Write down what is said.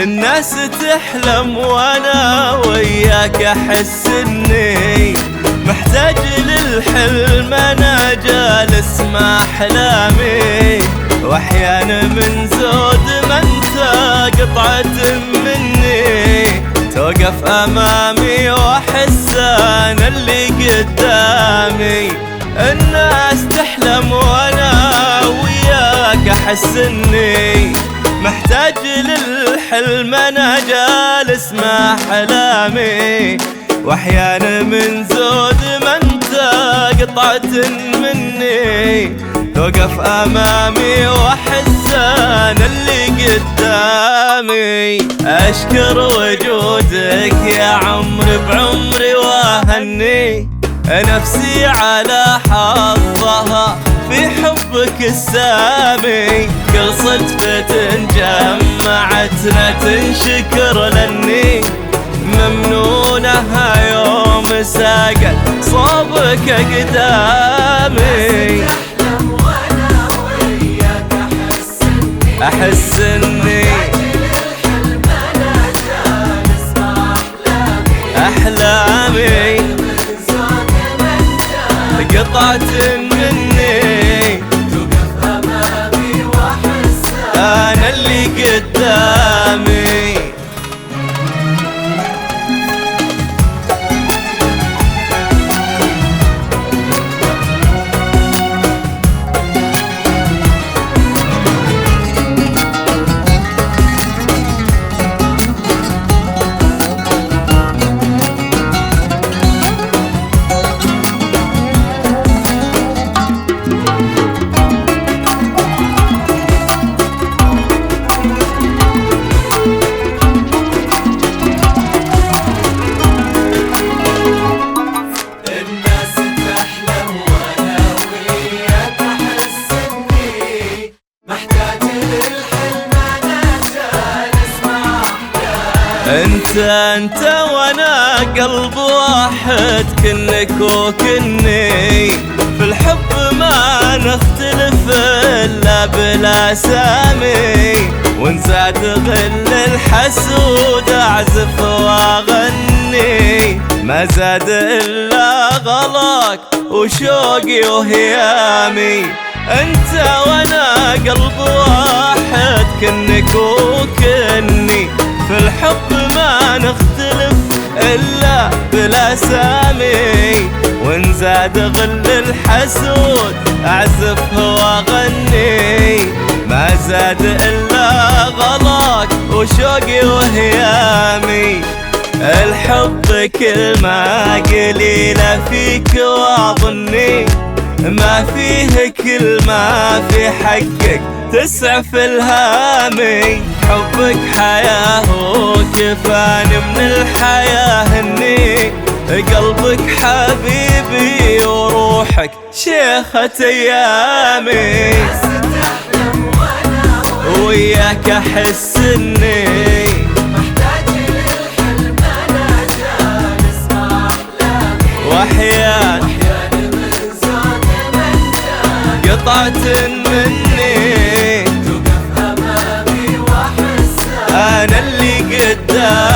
الناس تحلم وانا وياك احس اني محتاج للحلم، انا جالس مع احلامي واحيانا من زود ما انت قطعة مني توقف امامي واحس انا اللي قدامي. الناس تحلم وانا وياك احس اني محتاج للحلم، انا جالس مع احلامي واحيانا من زود ما انت قطعة مني توقف امامي واحس انا اللي قدامي. اشكر وجودك يا عمري بعمري واهني نفسي على حظها في حبك السامي. كل صدفة جمعتنا تنشكر لاني ممنونها يوم ساقت صوبك قدامي. احس اني احلامي قطعة مني توقف امامي واحس انا اللي قدامي. انت وانا قلب واحد كنك وكني في الحب ما نختلف الا بالاسامي. ونزاد غل الحسود اعزف واغني ما زاد الا غلاك وشوقي وهيامي. انت وانا قلب واحد كنك وكني في الحب ما نختلف إلا بالأسامي. ونزاد غل الحسود أعزف وأغني ما زاد إلا غلاك وشوقي وهيامي. الحب كلمة قليلة فيك وأظني ما فيه كلمة في حقك تسعف الهامي. حبك حياة وكفاني من الحياة اني قلبك حبيبي وروحك شيخة ايامي. وياك احس اني محتاج للحلم، انا جالس مع احلامي واحيانا من زود ما انت قطعة مني توقف امامي واحس انا اللي قدامي.